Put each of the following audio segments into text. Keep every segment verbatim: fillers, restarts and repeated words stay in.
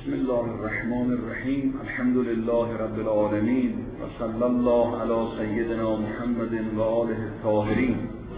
بسم الله الرحمن الرحیم. الحمد لله رب العالمین و صلی الله علی سیدنا محمد و آله الطاهرین.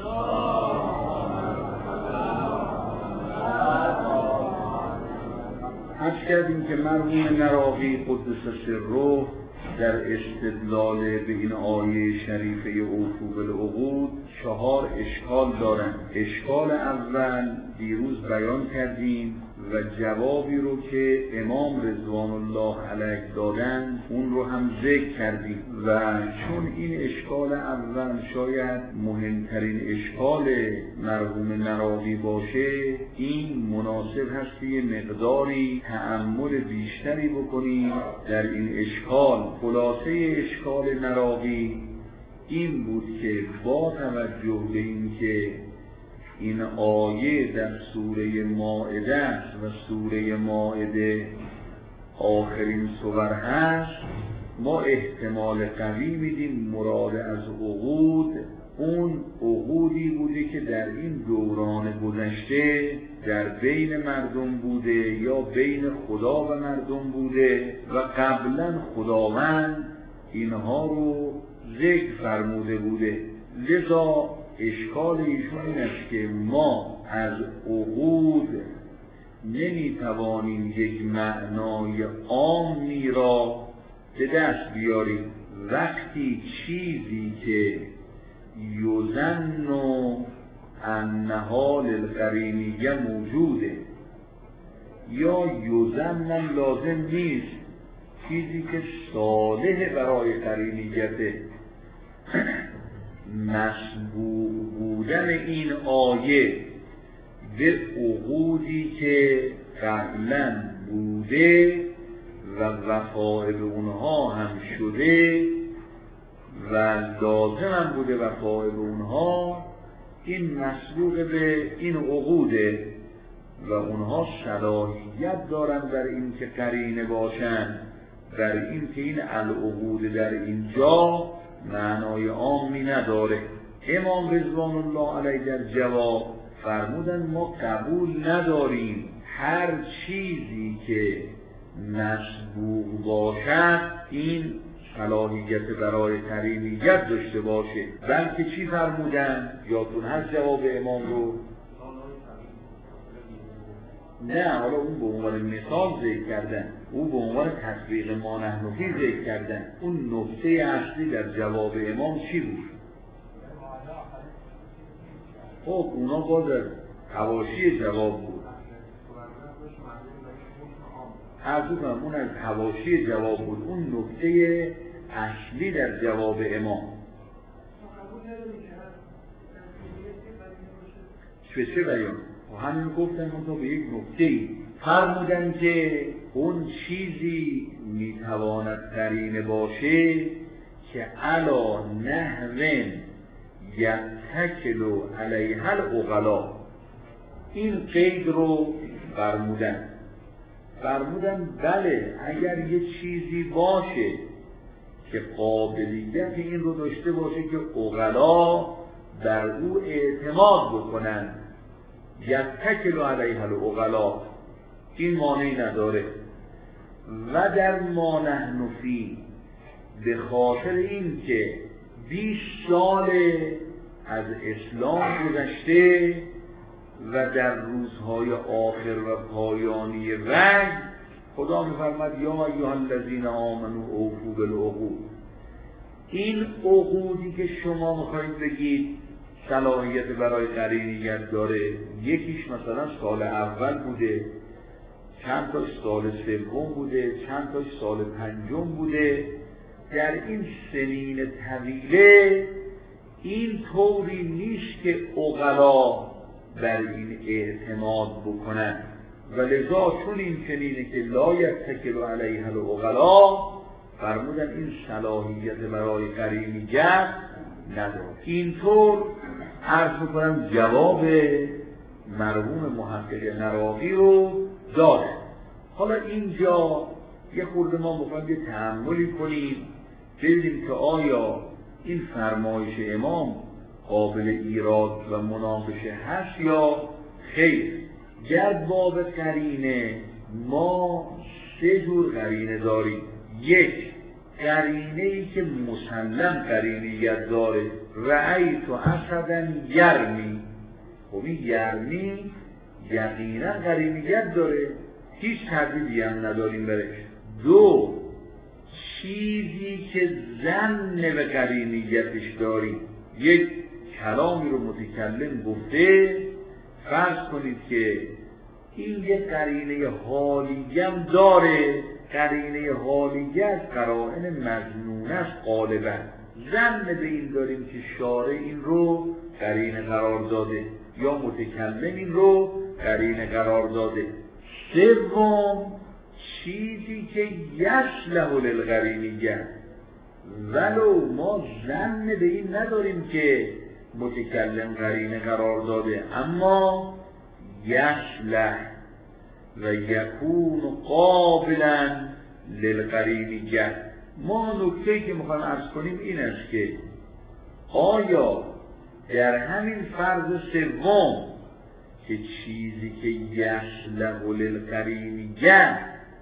عرض کردیم که مرحوم نراقی قدس سره در استدلال به این آیه شریفه اوفوا بالعقود چهار اشکال دارند. اشکال اول دیروز بیان کردیم و جوابی رو که امام رضوان الله علیه دادن اون رو هم ذکر کردیم و چون این اشکال اول شاید مهمترین اشکال مرحوم نراقی باشه، این مناسب هست یه مقداری تأمل بیشتری بکنیم در این اشکال. خلاصه اشکال نراقی این بود که با توجه به این که این آیه در سوره مائده است و سوره مائده آخرین سور هست، ما احتمال قوی میدیم مراد از عقود اون عقودی بوده که در این دوران گذشته در بین مردم بوده یا بین خدا و مردم بوده و قبلا خداوند اینها رو ذکر فرموده بوده. لذا اشکال ایشون این است که ما از عقود نمیتوانیم یک معنای عامی را به دست بیاریم. وقتی چیزی که یظن انها للقرینیه موجوده یا یظن لازم نیست، چیزی که صالح برای قرینیته، مسبوق بودن این آیه به عقودی که قبلا بوده و وفای به اونها هم شده و لازم هم بوده وفای به اونها، این مسبوق به این عقوده و اونها صلاحیت دارن در این که قرینه باشن، در این که این العقود در اینجا معنای عامی نداره. امام رضوان الله علیه در جواب فرمودن ما قبول نداریم هر چیزی که مسبوق باشد این صلاحیت برای قرینیت داشته باشه، بلکه چی فرمودن؟ یادتون هست جواب امام رو؟ نه، حالا اون به عنوان مثال ذکر کردن، اون به عنوان تطبیق ما نحن فی ذکر کردن. اون نکته اصلی در جواب امام چی بود؟ خب اونا باز از حواشی جواب بود. عرضو کنم اون از حواشی جواب بود. اون نکته اصلی در جواب امام چه چه بیان؟ و همین گفتن من تا به یک نکته‌ای فرمودن که اون چیزی میتواند قرینه باشه که علا نحوین یتکلو علیها العقلا. این قید رو فرمودن فرمودن بله اگر یه چیزی باشه که قابلیت این رو داشته باشه که عقلا بر او اعتماد بکنن، یتکلو علیها العقلا، این مانعی نداره. و در ما نحن فی به خاطر این که بیست سال از اسلام گذشته و در روزهای آخر و پایانی وحی خدا می‌فرماد یا ایها الذین آمنوا اوفوا بالعقود. این عقودی که شما می‌خواید بگید صلاحیت برای قرینیت داره، یکیش مثلا سال اول بوده، چند تاش سال سوم بوده، چند تاش سال پنجم بوده. در این سنین طویله این طوری نیست که عقلا بر این اعتماد بکنن و لذا چون این چنینه که لا یتکل علیها العقلا فرمودن این صلاحیت برای قرینیت نداره. اینطور عرض میکنم جواب مرحوم محقق نراقی رو داره. حالا اینجا یه خورده ما میخوایم یه تأملی کنیم ببینیم که آیا این فرمایش امام قابل ایراد و مناقشه هست یا خیر. گر باب قرینه ما سه سه جور قرینه داریم. یک، قرینه ای که مسلم قرینیت داره. رأیت اسدا یرمی، خب این یرمی یقینا قرینیت داره، هیچ تردیدی هم نداریم برش. دو، چیزی که ظن به قرینیتش داریم. یک کلامی رو متکلم گفته، فرض کنید که این یک قرینه حالیه هم داره، قرینه حالیه از قرائن مظنونه است غالبا، ظن به این داریم که شارع این رو قرینه قرار داده یا متکلم این رو قرینه قرار داده. سوم، چیزی که یصلح للقرینیه، ولو ما ظن به این نداریم که متکلم قرینه قرار داده، اما یصلح و یکون قابلا للقرینیه. ما نکته‌ای که میخوایم عرض کنیم این است که آیا در همین فرض سوم که چیزی که یصلح للقرینیه،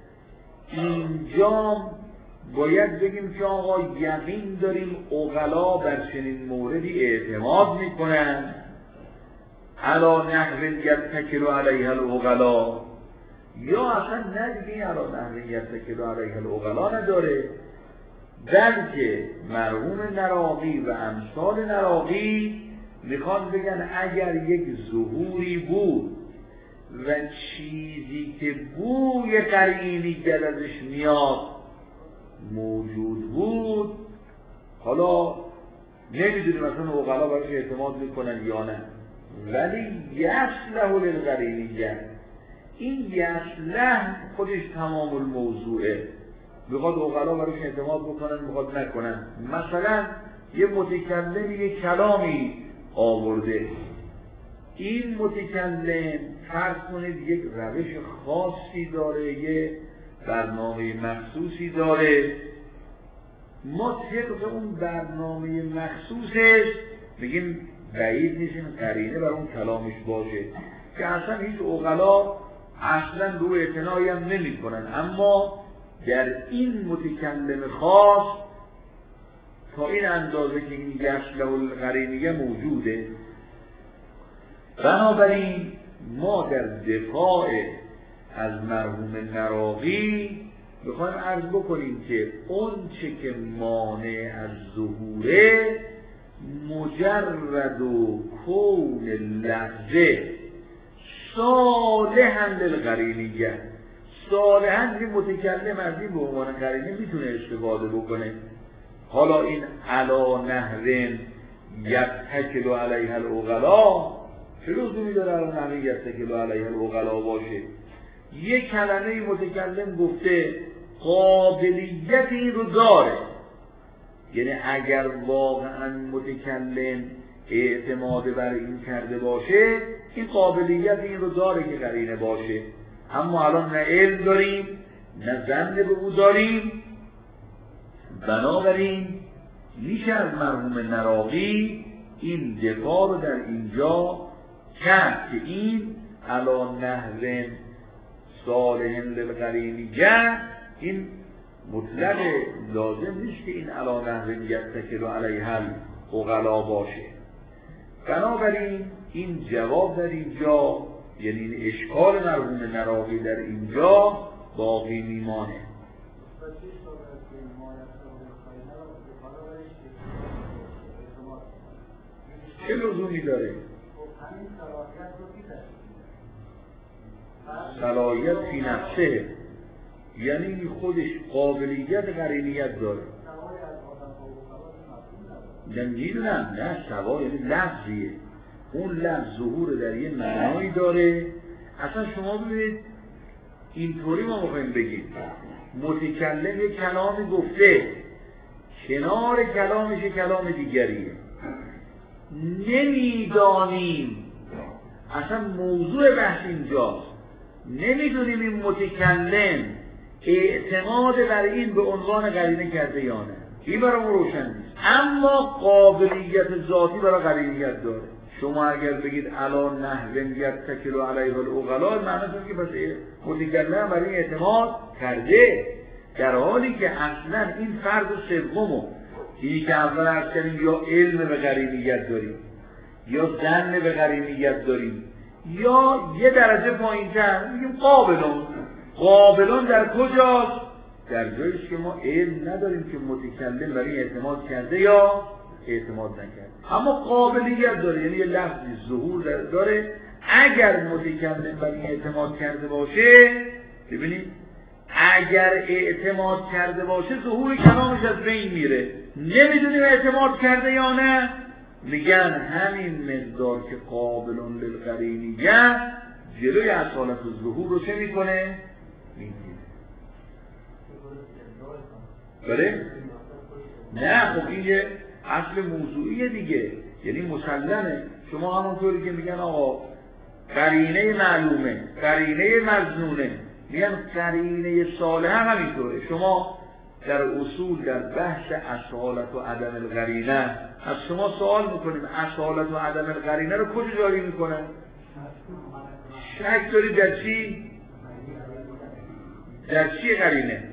اینجا باید بگیم که آقا یقین داریم عقلا بر چنین موردی اعتماد میکنن، علی نحو یتکل علیها العقلا، یا اصلا ندیگه علی نحو یتکل علیها العقلا نداره، بلکه مرحوم نراقی و امثال نراقی میخوان بگن اگر یک ظهوری بود و چیزی که بوی قرینی ازش میاد موجود بود، حالا نمیدونیم مثلا عقلا برایش اعتماد میکنن یا نه، ولی یصلح للقرینیه، این یصلح خودش تمام الموضوعه، میخواد عقلا برایش اعتماد بکنن میخواد نکنن. مثلا یه متکلم یه کلامی آورده، این متکلم فرض کنید یک روش خاصی داره، یه برنامه مخصوصی داره، ما طبق اون برنامه مخصوصش میگیم بعید نیست این قرینه بر اون کلامش باشه، که اصلا هیچ عقلا اصلا رو اعتنایی هم نمی کنن، اما در این متکلم خاص تا این اندازه که این یصلح القرینیه موجوده. بنابراین ما در دفاع از مرحوم نراقی میخوایم عرض بکنیم که اون چه که مانع از ظهوره مجرد و کون لحظه صالحا للقرینیه، صالحا این متکلم از این به عنوان قرینه میتونه استفاده بکنه. حالا این علا نهرن یتکل علیها العقلا چه لزومی داره علا نهرن یتکل علیها العقلا باشه؟ یک کلمه متکلم گفته قابلیت این رو داره، یعنی اگر واقعا متکلم اعتماد بر این کرده باشه این قابلیت این رو داره که قرینه باشه، اما الان نه علم داریم نه ظن به او داریم. بنابراین میشه از مرحوم نراقی این دفاع رو در اینجا کرد که این علا نهر صالح للقرینیه، این مطلق لازم نیست که این علا نهر یتکل علیها العقلا باشه. بنابراین این جواب در اینجا، یعنی این اشکال مرحوم نراقی در اینجا باقی میمانه. چه لزومی داره؟ صلاحیت فی نفسه، یعنی خودش قابلیت قرینیت داره. نه میدونم، نه سوا یعنی لفظیه، اون لفظ ظهور در یه معنایی داره. اصلا شما ببینید اینطوری ما میخوایم بگیم متکلم یه کلامی گفته، کنار کلامش یه کلام دیگریه، نمیدانیم، اصلا موضوع بحث اینجاست، نمیدونیم این متکلم اعتماد بر این به عنوان قرینه کرده یا نه، این برای ما روشن نیست، اما قابلیت ذاتی برای قرینیت داره. شما اگر بگید علا نحو یتکل علیه العقلاء، معنیش اینه که پس متکلم برای این اعتماد کرده، در حالی که اصلا این فرض سومو، اینی که اول عرض کردیم یا علم به قرینیت داریم یا ظن به قرینیت داریم یا یه درجه پایین‌تر میگیم قابلون. قابلون در کجاست؟ در جاییست که ما علم نداریم که متکلم برای اعتماد کرده یا اعتماد نکرده، اما قابلیت داره، یعنی یه لفظی ظهور داره. اگر متکلم برای اعتماد کرده باشه، ببینید اگر اعتماد کرده باشه ظهور کلامش از بین میره. نمیدونیم اعتماد کرده یا نه، میگن همین مقدار که قابلون للقرینیه جلوی اصالت ظهور رو چه میکنه؟ میگیره. بله؟ نه خب این یه اصل موضوعیه دیگه، یعنی مسلمه. شما همونطوری که میگن آقا قرینه معلومه، قرینه مظنونه، میگن قرینه صالحه همینطوره. شما در اصول در بحث اصالت و عدم القرینه از شما سوال میکنیم اصالت و عدم القرینه رو کجا جاری میکنه؟ شک دارید در چی؟ در چی قرینه؟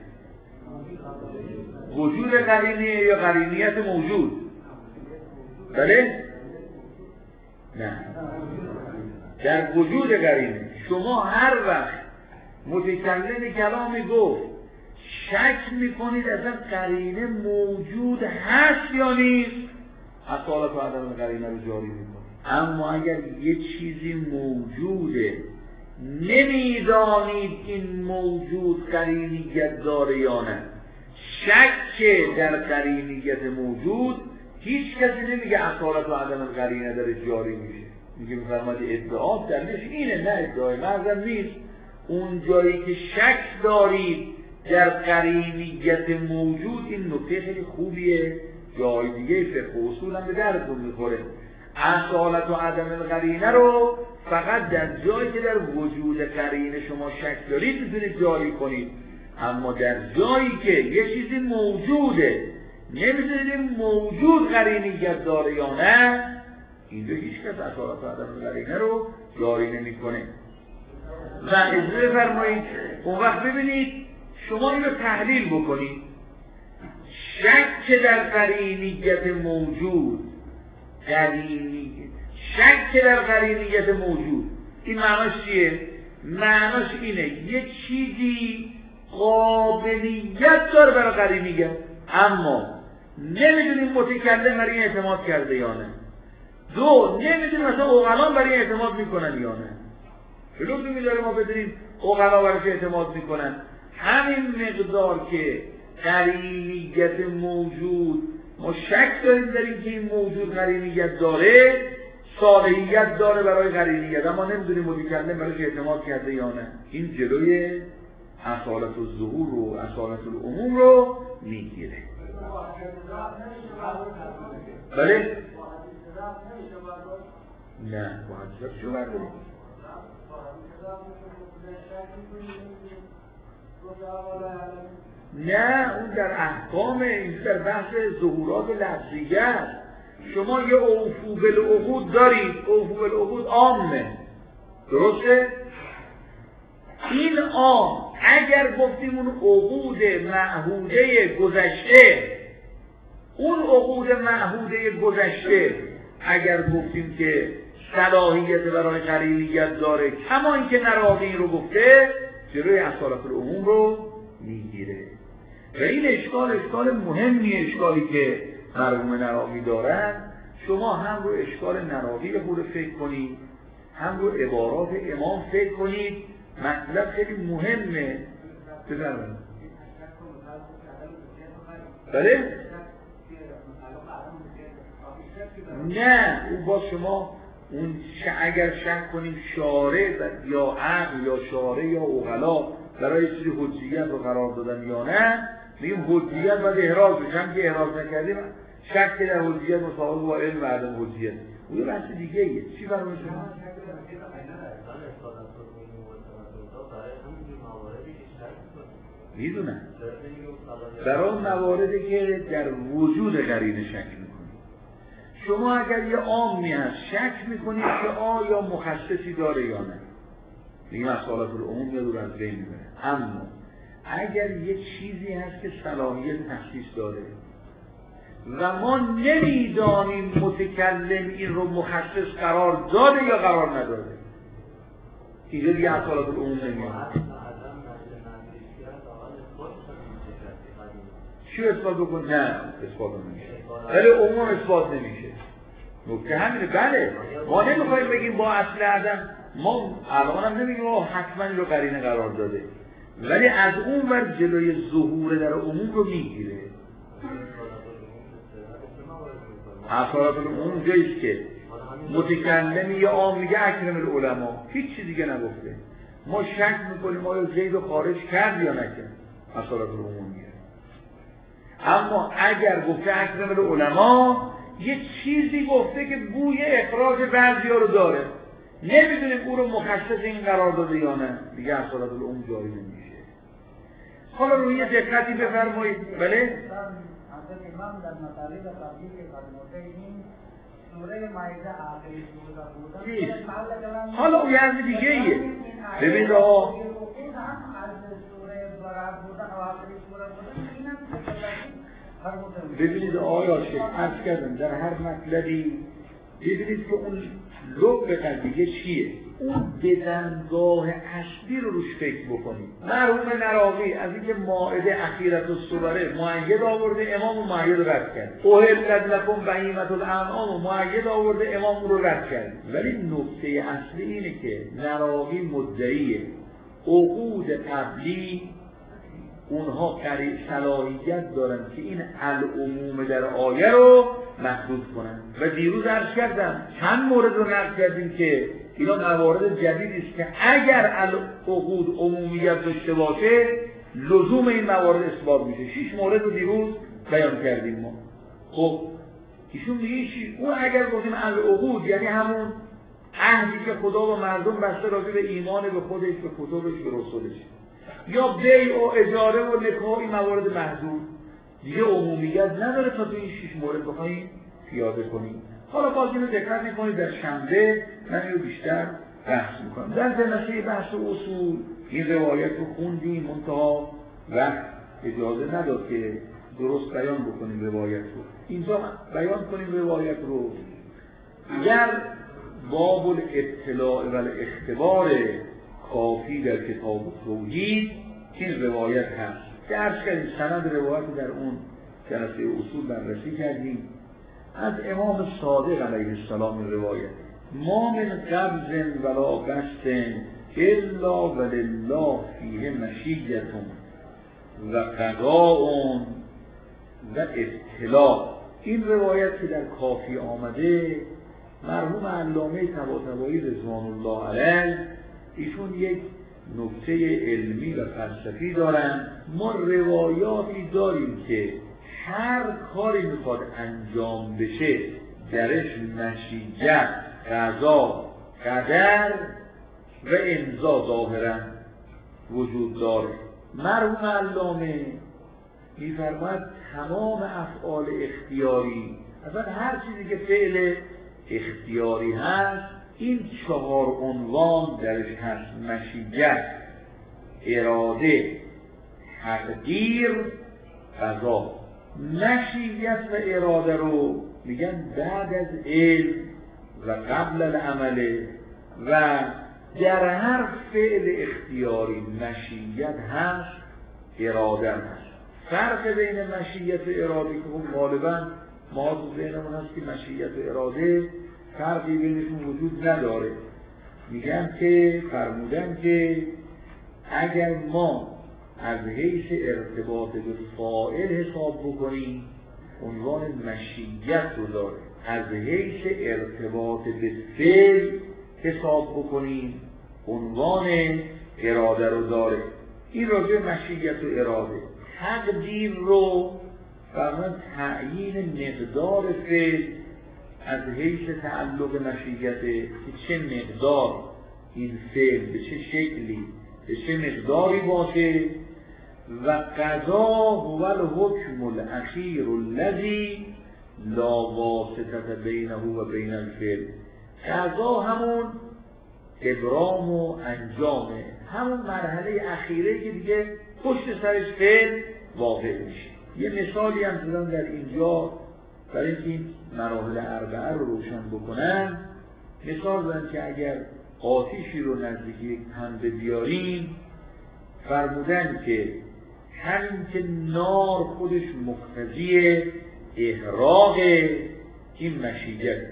وجود قرینه یا قرینیت موجود؟ بله؟ نه، در وجود قرینه. شما هر وقت متکلم کلامی گفت شک میکنید اصلا قرینه موجود هست یا نیست، اصالت و عدم قرینه رو جاری میکنید. اما اگر یه چیزی موجوده نمیدانید این موجود قرینیت داره یا نه، شک در قرینیت موجود، هیچ کسی نمیگه اصالت و عدم قرینه داره جاری میشه. میگه میفرماید ادعا درش اینه، نه ادعای معظم نیست. اون جایی که شک دارید در قرینیت موجود، این نکته خیلی خوبیه، جای دیگه فقه و اصول هم به دردتون میخوره. اصالت و عدم قرینه رو فقط در جایی که در وجود قرینه شما شک دارید میتونید جاری کنید، اما در جایی که یه چیزی موجوده نمیتونید این موجود قرینیت داره یا نه، اینجا هیچ کس اصالت و عدم قرینه رو جاری نمیکنه. و اجازه فرمایید اون وقت ببینید شما اینو تحلیل بکنید. شک در قرینیت موجود، قرینیت شک در قرینیت موجود، این معناش چیه؟ معناش اینه یه چیزی قابلیت داره برای قرینیت، اما نمیدونیم متکلم برای این اعتماد کرده یا نه. دو، نمیدونیم مثلا عقلان برای این اعتماد میکنن یا نه. لزومی میداره ما بدونیم عقلا برای اعتماد میکنن. همین مقدار که قرینیت موجود ما شک داریم در این که این موجود قرینیت داره، صالحیت داره برای قرینیت، اما نمیدونیم متکلم برای اعتماد کرده یا نه. این جلوی اصالت الظهور و اصالت العموم رو میگیره. بله؟ نه باید شو برداریم. نه اون در احکام، این در بحث ظهورات لفظیه است. شما یه اوفو بالعقود دارید، اوفو بالعقود عامه، درسته؟ این عام اگر گفتیم اون عقود معهوده گذشته، اون عقود معهوده گذشته اگر گفتیم که صلاحیت برای قرینیت داره، کما اینکه نراقی این رو گفته، جلوی اصالت العموم رو میگیره. و این اشکال اشکال مهمیه، اشکالی که مرحوم نراقی دارن. شما هم رو اشکال نراقی رو خود فکر کنید، هم رو عبارات امام فکر کنید. مطلب خیلی مهمه. بفرمایید. بله؟ نه اون با شما اون اگر شک کنیم شارع یا عقل یا شارع یا عقلا برای چیزی حجیت رو قرار دادن یا نه، میگیم حجیت باید احراز بشم که احراز نکردیم شک در حجیت مساوی با علم و عدم حجیت. اون یه بحث دیگه ایه. چی برای شما؟ میدونم برای اون مواردی که در وجود قرینه شک میکنیم. شما اگر یه عامی هست شک میکنید که آیا مخصصی داره یا نه، دیگه مسائلات العموم یا رو از بین میبره. اما اگر یه چیزی هست که صلاحیت تخصیص داره و ما نمیدانیم متکلم این رو مخصص قرار داده یا قرار نداده، اینجا دیگه مسائلات العموم نمیاد. چی اثبات بکن؟ نه اثبات نمیشه، ولی عموم اثبات نمیشه. نکته همینه. بله ما نمیخوایم بگیم با اصل عدم، ما الان هم نمیگیم ما حتما رو قرینه قرار داده، ولی از اون ور جلوی ظهور در عموم رو میگیره. اصالات العموم جاییست که متکلمی یا عام میگه اکرم العلماء، هیچ چیز دیگه نگفته، ما شک میکنیم آیا زید رو خارج کرد یا نکرد، اصالات العموم میگه. اما اگر گفته اکرم العلماء یه چیزی گفته که بوی اخراج بعضی‌ها رو داره، نمیدونیم او رو مخصص این قرار داده یا نه، دیگه اصالات العموم جاری نمیشه. حالا روی یه دقتی بفرمایید. بله؟ حضرت امام در مطالب قبلی که فرموده این سوره مائده آخری سوره بودن. حالا اون یه دیگه ایه. ببین آقا ببینید آیا شکل عرض کردم در هر مطلبی ببینید که اون لب قضیه چیه، اون بدنگاه اصلی رو روش فکر بکنید. مرحوم نراقی از اینکه مائده اخیرت الصوره مؤید آورده، امام و مؤید رد کرد. احلت لکم بهیمة الانعام و مؤید آورده، امام رو رد کرد. ولی نکته اصلی اینه که نراقی مدعیه عقود قبلی اونها قریب صلاحیت دارن که این العموم در آیه رو محدود کنن. و دیروز عرض کردم چند مورد رو نقل کردیم که اینا موارد جدیدی است که اگر العقود عمومیت داشته باشه لزوم این موارد اثبات میشه. شش مورد رو دیروز بیان کردیم ما. خب ایشون میگه چی؟ اون اگر گفتیم العقود یعنی همون عهدی که خدا و مردم بسته راجع به ایمان به خودش، به کتبش، به رسولش، یا بیع و اجاره و نکاح، این موارد محدود دیگه عمومیت نداره تا تو این شش مورد بخوایم پیاده کنیم. حالا باز اینو دقت میکنید در شنبه من اینو بیشتر بحث میکنم. در جلسه بحث اصول این روایت رو خوندیم، منتها وقت اجازه نداد که درست بیان بکنیم روایت رو. اینجا بیان کنیم روایت رو. اگر باب الاطلاع و الاختبار کافی در کتاب توحید این روایت هست. درس کردیم سند روایت رو در اون جلسه اصول بررسی کردیم. از امام صادق علیه السلام این روایت: ما من قبض ولا بسط الا ولله فیه مشیة و قضاء و اطلاع. این روایت که در کافی آمده مرحوم علامه طباطبایی رضوان الله علیه ایشون یک نکته علمی و فلسفی دارن. ما روایاتی داریم که هر کاری میخواد انجام بشه درش مشیت، قضا، قدر و امضا ظاهرا وجود داره. مرحوم علامه میفرماید تمام افعال اختیاری، اصلا هر چیزی که فعل اختیاری هست این چهار عنوان درش هست: مشیت، اراده، تقدیر، قضا. مشیت و اراده رو میگن بعد از علم و قبل العمل، و در هر فعل اختیاری مشیت هست، اراده هست. فرق بین مشیت و اراده که خب غالبا ما تو ذهنمون هست که مشیت و اراده فرقی بینشون وجود نداره. میگن که فرمودن که اگر ما از حیث ارتباط به فاعل حساب بکنیم عنوان مشیت رو داره، از حیث ارتباط به فعل حساب بکنیم عنوان اراده رو داره. این راجع مشیت و اراده. تقدیر رو فرمان تعیین مقدار فعل از حیث تعلق مشیته که چه مقدار این فعل به چه شکلی به چه مقداری باشه. و قضا هو الحکم الاخیر الذی لا واسطه بینه و بین الفعل. قضا همون ابرام و انجامه، همون مرحله اخیره که دیگه پشت سرش فعل واقع میشه. یه مثالی هم زدم در اینجا برای اینکه این مراحل اربعه رو روشن بکنن. مثال زدن که اگر آتیشی رو نزدیک یک پنبه بیاریم، فرمودن که همین که نار خودش مقتضی احراق این مشیت،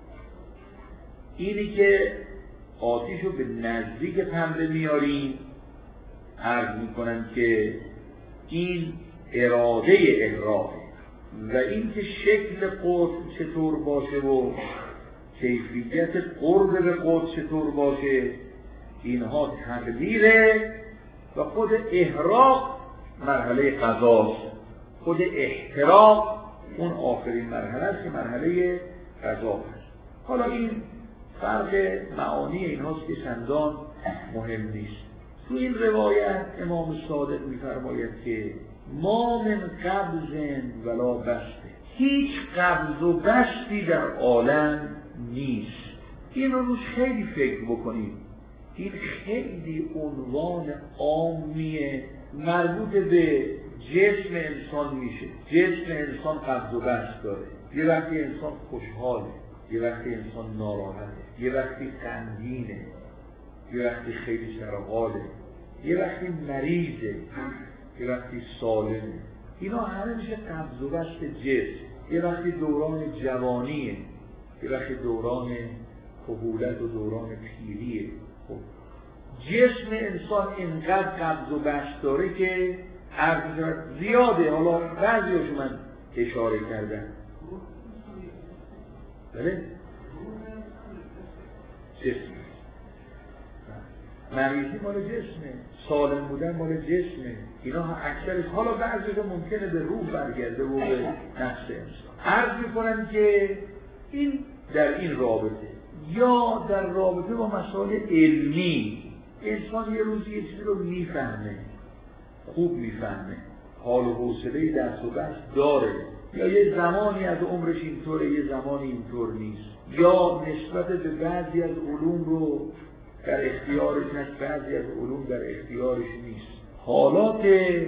اینی که آتیش رو به نزدیک پنبه میاریم، عرض میکنن که این اراده احراقه و این که شکل قطب چطور باشه و کیفیت قرب به قطب چطور باشه، اینها تقدیره و خود احراق مرحله قضاست، خود احتراق اون آخرین مرحله است که مرحله قضا هست. حالا این فرق معانی اینهاست که چندان مهم نیست. تو این روایت امام صادق می‌فرماید که ما من قبض ولا بسته، هیچ قبض و بستی در عالم نیست. این رو روش خیلی فکر بکنید. این خیلی عنوان عامیه، مربوط به جسم انسان میشه. جسم انسان قبض و بست داره. یه وقتی انسان خوشحاله، یه وقتی انسان ناراحته، یه وقتی غمگینه، یه وقتی خیلی سرحاله، یه وقتی مریضه، یه وقتی سالمه. اینا همه میشه قبض و بست جسم. یه وقتی دوران جوانیه، یه وقتی دوران کهولت و دوران پیریه. خب جسم انسان اینقدر قبض و بست داره که عرض زیاده. حالا بعضیاشو من اشاره کردم. بله؟ جسم مریضی مال جسمه، سالم بودن مال جسمه. اینا اکثرش، حالا بعضیشون ممکنه به روح برگرده و به نفس انسان. عرض میکنن که این در این رابطه یا در رابطه با مسائل علمی، انسان یه روزی یه چیزی رو میفهمه، خوب میفهمه، حال و حوصله دست و بست داره، یا یه زمانی از عمرش اینطوره، یه زمانی اینطور نیست، یا نسبت به بعضی از علوم رو در اختیارش هست، بعضی از علوم در اختیارش نیست. حالات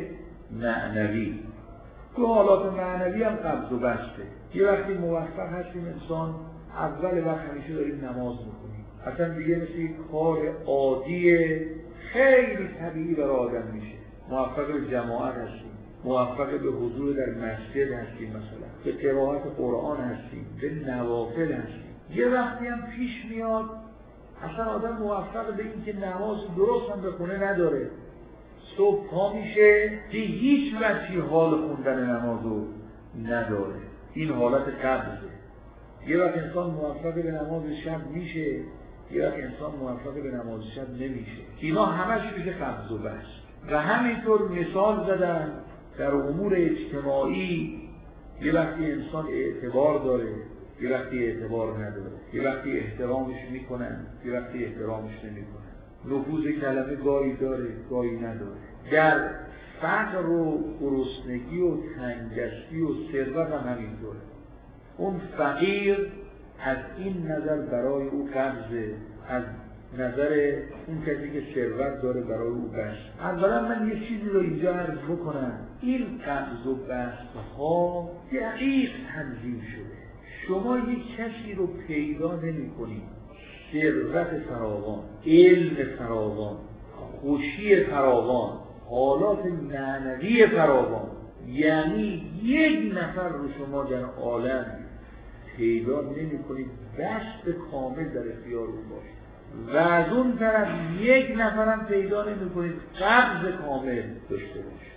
معنوی، تو حالات معنوی هم قبض و بسته. یه وقتی موفق هستیم انسان اول وقت همیشه داریم نماز میکنیم، اصلا دیگه مثل یک کار عادی خیلی طبیعی برای آدم میشه. موفق به جماعت هستیم، موفق به حضور در مسجد هستیم، مثلا به قرائت قرآن هستیم، به نوافل هستیم. یه وقتی هم پیش میاد اصلا آدم موفق به این که نماز درست هم بخونه نداره، صبح پا میشه که هیچ وجهی حال خوندن نمازو نداره. این حالت قبضه. یه وقت انسان موفق به نماز شب میشه، یه وقت انسان موفق به نماز شب نمیشه. اینا همش میشه قبض و بست. و همینطور مثال زدن در امور اجتماعی، یه وقتی انسان اعتبار داره، یه وقتی اعتبار نداره، یه وقتی احترامش میکنن، یه وقتی احترامش نمیکنن. نفوذ کلمه گاهی داره، گاهی نداره. در فقر و گرسنگی و تنگدستی و ثروت هم همینطوره. اون فقیر از این نظر برای او قبضه، از نظر اون کسی که ثروت داره برای او بست. اولا من یه چیزی رو اینجا عرض بکنم، این قبض و بست ها دقیق تنظیم شده. شما یک کسی رو پیدا نمی کنید ثروت فراوان، علم فراوان، خوشی فراوان، حالات معنوی فراوان، یعنی یک نفر رو شما در عالم پیدا نمی کنید بست کامل در اختیار او باشه و از اون طرف یک نفرم پیدا نمی کنید قبض کامل داشته باشه.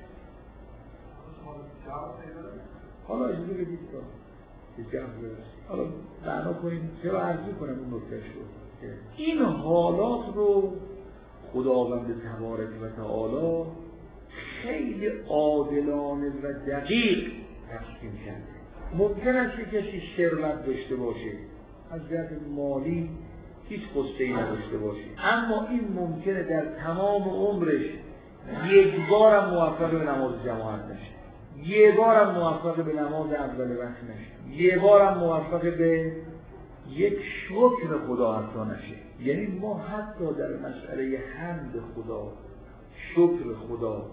حالا اجازه بدید تا حالا معنا کنیم، چرا عرضی کنم اون نکته شد. این حالات رو خداوند تبارک و تعالی خیلی عادلانه و دقیق تقسیم کرده. ممکن است که کسی ثروت داشته باشه، از جهت مالی هیچ قصه‌ای نداشته باشه، اما این ممکنه در تمام عمرش یک بارم موفق به نماز جماعت نشه. یه بارم موفق به نماز اول وقت نشه، یه بارم موفق به یک شکر خدا حتی نشه. یعنی ما حتی در مسئله حمد خدا، شکر خدا،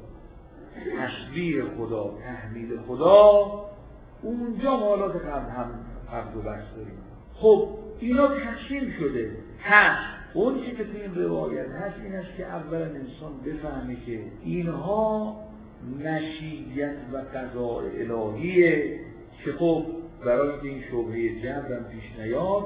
تسبیح خدا، تحمید خدا، اونجا حالات قبل هم قبل و بس داریم. خب اینا تقسیم شده. هست اون چی که تو این روایت هست این است که اولا انسان بفهمه که اینها مشیت و قضاء الهیه که خب برای این شبهه جبرم پیش نیاد.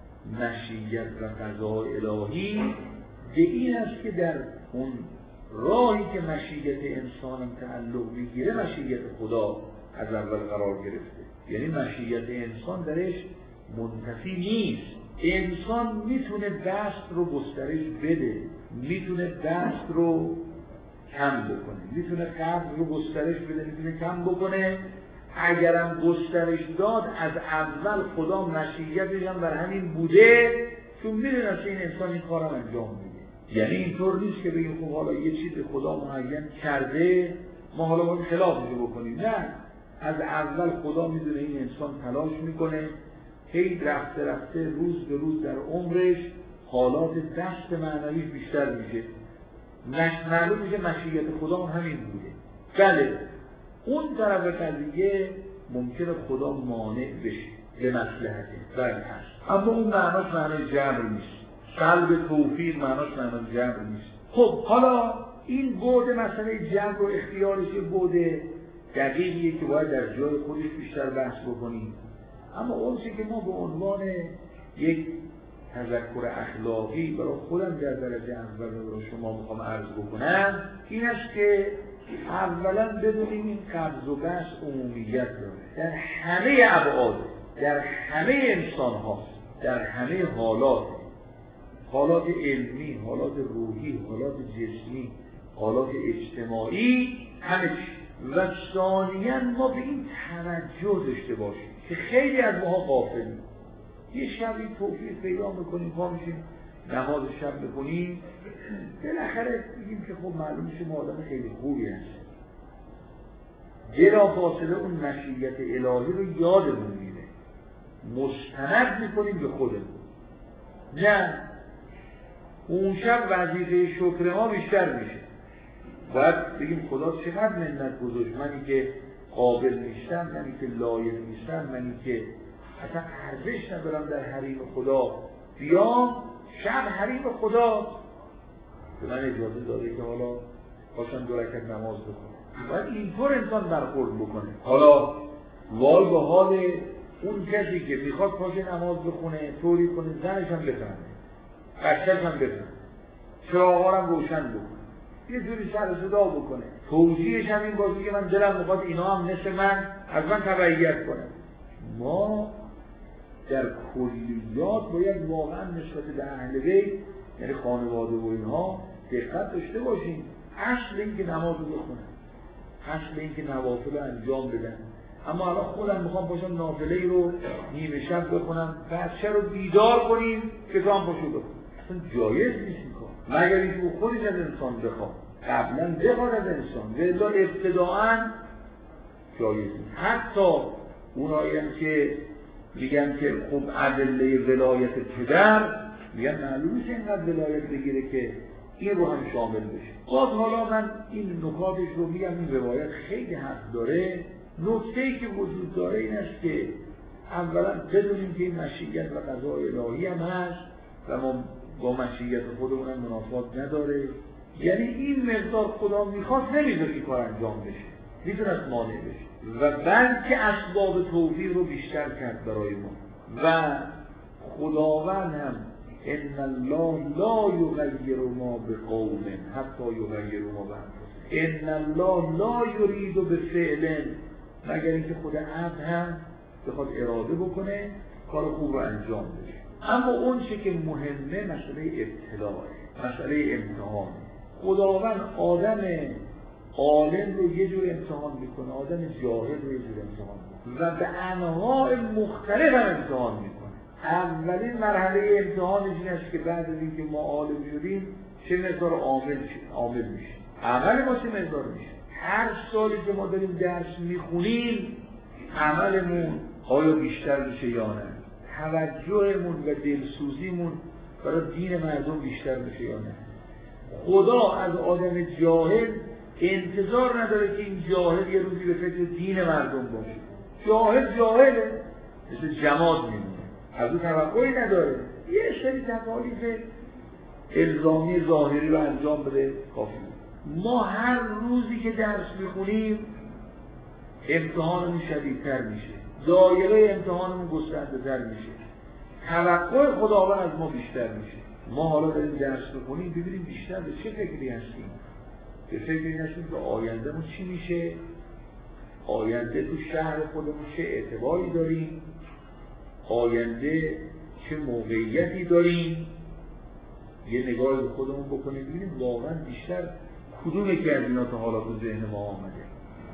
مشیت و قضاء الهی به این است که در اون راهی که مشیت انسان هم تعلق میگیره مشیت خدا از اول قرار گرفته. یعنی مشیت انسان درش منتفی نیست. انسان میتونه دست رو گسترش بده، میتونه دست رو کم بکنه، میتونه قبض رو گسترش بده، میتونه کم بکنه. اگرم گسترش داد از اول خدا مشیتش هم بر همین بوده، چون میدونه این انسان این کارم انجام میده. یعنی اینطور نیست که بگیم خب حالا یه چیز خدا معین کرده ما حالا باید خلافش رو بکنیم. نه، از اول خدا میدونه این انسان تلاش میکنه، هی رفته رفته روز به روز در عمرش حالات دست معنویش بیشتر میشه، معلوم میشه مشیت خدا همین بوده. بله اون طرف قضیه ممکنه خدا مانع بشه به مصلحته، بله هست، اما اون معناش معنای جبر نیست. سلب توفیق معناش معنای جبر نیست. خب حالا این بعد مسئله جبر و اختیارش بعد دقیقیه که باید در جای خودش بیشتر بحث بکنیم. اما اون چیزی که ما به عنوان یک تذکر اخلاقی برای خودم در درجه اول برای شما میخوام عرض بکنم این است که اولا بدونیم این قبض و بسط عمومیت داره در همه ابعاد، در همه انسان هاست، در همه حالات، حالات علمی، حالات روحی، حالات جسمی، حالات اجتماعی، همه چی. و ثانیاً ما به این توجه داشته باشیم که خیلی از ماها غافلیم. یه شبی توفیق پیدا میکنیم پا میشیم نماز شب بکنیم، بالاخره بگیم که خب معلوم میشه ما آدم خیلی خوبی هست. بلافاصله اون مشیت الهی رو یادمون میره، مستند میکنیم به خودمون. نه، اون شب وظیفه شکر ما بیشتر میشه. باید بگیم خدا چقدر منت گذاشت، منی که قابل نیستم، منی که لایق نیستم، منی که اصلا ارزش ندارم در حریم خدا بیام شب حریم خدا به من اجازه داده که حالا باشم دو رکعت نماز بکنم. باید اینطور انسان برخورد بکنه. حالا وای به حال اون کسی که میخواد پاشه نماز بخونه طوری کنه زنش هم بفهمه، بچه‌ش هم بفهمه، چراغا هم روشن بکنه، یه جوری سر صدا بکنه، توجیهش هم این باشه که من دلم میخواد اینا هم مثل من از من تبعیت کنه. ما در کلیات باید واقعا نسبت به اهل بیت یعنی خانواده و اینها دقت داشته باشیم. اصل این که نماز رو بخونن، اصل این که نوافل رو انجام بدن. اما الان خودم میخوام باشم نافله رو نیمه شب بخونم، بچه رو بیدار کنیم که تو هم پاشو بخون. اصلا جایز نیست این کار، مگر اینکه خودش از انسان بخواد، قبلا بخواد از انسان، ولی ابتداعا جایز نیست. حتی اونایی هم که میگن که خب ادله ولایت پدر، میگن معلومه که اینقدر ولایت بگیره که این رو هم شامل بشه. باز حالا من این نکاتش رو میگم، این روایت خیلی حق داره. نکته‌ای که وجود داره این است که اولا بدونیم که این مشیت و قضاء الهی هم هست و ما با مشیت خودمون هم منافات نداره. یعنی این مقدار خدا میخواد نمیذاره این کار انجام بشه، میتونه مانع بشه و بلکه اسباب توفیق رو بیشتر کرد برای ما. و خداوند هم ان الله لا یغیر ما بقوم حتی یغیروا ما بانفسهم، ان الله لا یرید بفعل، مگر اینکه خود عبد هم بخواد اراده بکنه کار خوب رو انجام بده. اما اون چی که مهمه مسئله ابتلاء، مسئله امتحان. خداوند آدم عالم رو یه جور امتحان میکنه، آدم جاهل رو یه جور امتحان میکنه و به انواع مختلف هم امتحان میکنه. اولین مرحله امتحانش این است که بعد از اینکه ما عالم شدیم چه مقدار عامل عامل میشیم، عمل ما چه مقدار میشه، هر سالی که ما داریم درس میخونیم عملمون آیا بیشتر میشه یا نه، توجهمون و دلسوزیمون برای دین مردم بیشتر میشه یا نه. خدا از آدم جاهل انتظار نداره که این جاهل یه روزی به فکر دین مردم باشه. جاهل جاهله، مثل جماد میمونه، از اون توقعی نداره، یه سری تکالیف الزامی ظاهری رو انجام بده کافی. ما هر روزی که درس میخونیم امتحانمون شدیدتر میشه، دایره امتحانمون گسترده‌تر میشه، توقع خداوند از ما بیشتر میشه. ما حالا داریم درس میخونیم ببینیم بیشتر به چه فکری هستیم، به فکری هستیم که آیندهمون چی میشه، آینده تو شهر خودمون چه اعتباری داریم، آینده چه موقعیتی داریم. یه نگاه به خودمون بکنیم ببینیم واقعا بیشتر کدوم که از اینا تا حالا تو ذهن ما آمده.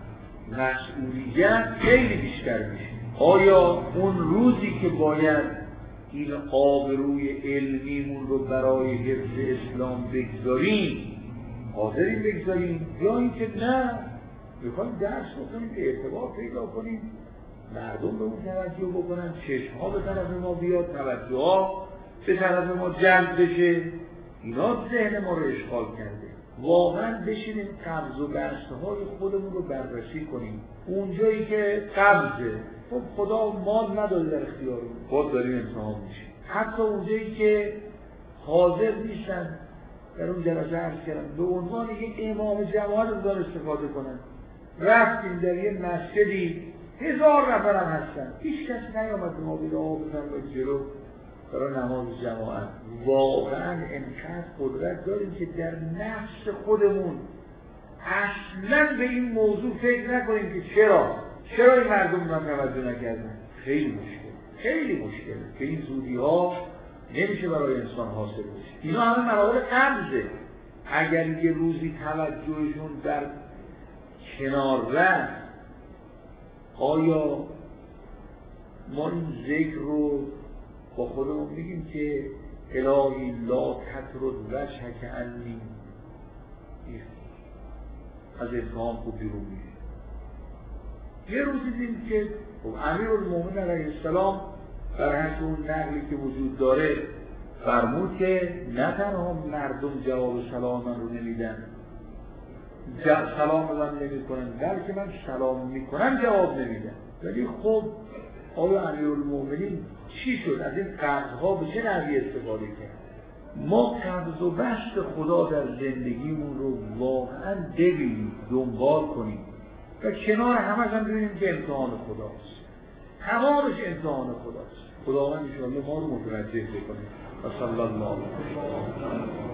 مسئولیت خیلی بیشتر میشه. آیا اون روزی که باید این آبروی علمیمون رو برای حفظ اسلام بگذاریم حاضرین بگذاریم، یا اینکه نه میخوایم درس بکنیم که اعتبار پیدا کنیم، مردم به اون توجه بکنن، چشمها به طرف ما بیاد، توجه ها به طرف ما جلب بشه. اینا ذهن ما رو اشغال کرده. واقعا بشینیم قبض و بسته های خودمون رو بررسی کنیم. اونجایی که قبضه، خب خدا مال نداده در اختیارمون، خود داریم امتحان میشیم. حتی اونجایی که حاضر نیستن، در اون جلسه عرض کردم به عنوان یک امام جماعت رو دار استفاده کنن. رفتیم در یه مسجدی هزار نفر هم هستن، هیچ کسی نیامد به ما بگه آقا بفرمایید جلو برای نماز جماعت. واقعا انقدر قدرت داریم که در نفس خودمون اصلا به این موضوع فکر نکنیم که چرا چرا این مردم من توجه نکردن. خیلی مشکل خیلی مشکل که این زودی ها نمیشه برای انسان حاصل بشه. اینا همه مراحل قبضه. اگر یه روزی توجهشون در کنار رفت، آیا ما این ذکر رو با خودمون میگیم که الهی لا تطرد وجهک عنی، از امتحان خوب بیرون میشه. یه روزی دیدیم که امیرالمومنین علیه السلام در حسب اون نقلی که وجود داره فرمود که نه تنها مردم جواب سلام من رو نمیدن، سلام من نمی کنن، بلکه من سلام میکنم جواب نمیدن. ولی خب آیا امیرالمومنین چی شد؟ از این قبضها به چه نحوی استفاده کرد؟ ما قبض و بسط خدا در زندگیمون رو واقعا ببینیم، دنبال کنیم و کنار همش هم ببینیم که امتحان خداست، همانش امتحان خداست. خداوند انشاءالله ما رو متوجه بکنه. و صلی الله علیه و